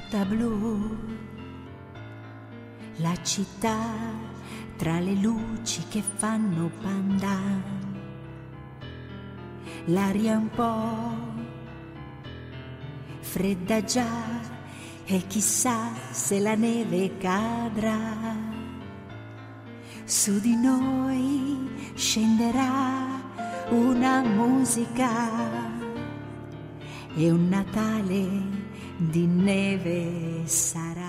tutta blu, la città tra le luci che fanno pandan, l'aria un po' fredda già e chissà se la neve cadrà. Su di noi scenderà una musica e un Natale di neve sarà.